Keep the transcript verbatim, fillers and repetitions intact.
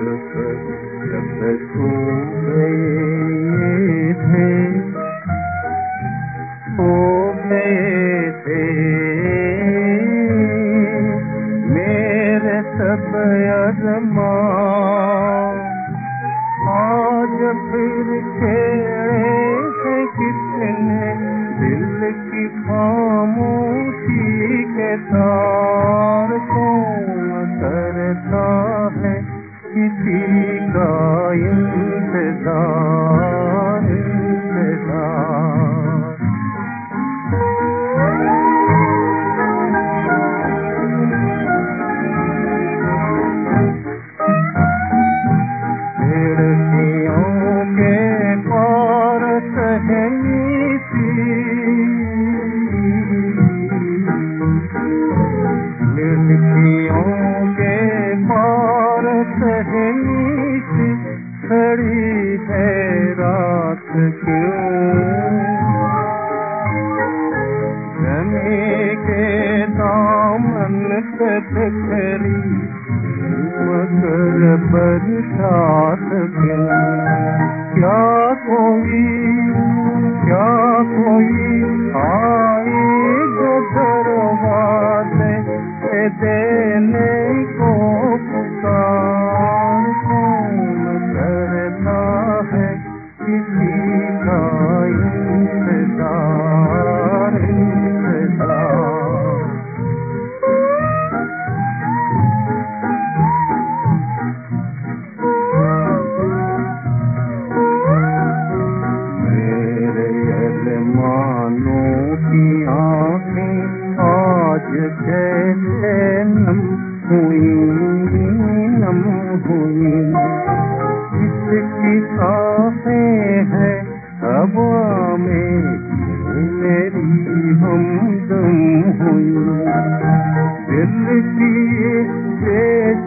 जब सो गए थे, सो गए थे मेरे सब अरमान, आज फिर छेड़े हैं किसने दिल की खामोशी के तार। कौन करता है किसी का इंतजार, इंतजार। खिड़कियों के पार सहमी सी, खिड़कियों के पार सहमी सी खड़ी है रात क्यों। जमी के दामन पे बिखरी मगर बरसात क्यों। क्या कोई क्या कोई आए जो दरवाजे से देने को पुकार। कौन करता है किसी का इंतजार, इंतजार। मानों की आँखें आज कैसे नम हुई, नम हुई। इसकी सांसें हैं हवा में मेरी हमदम हुई। दिल की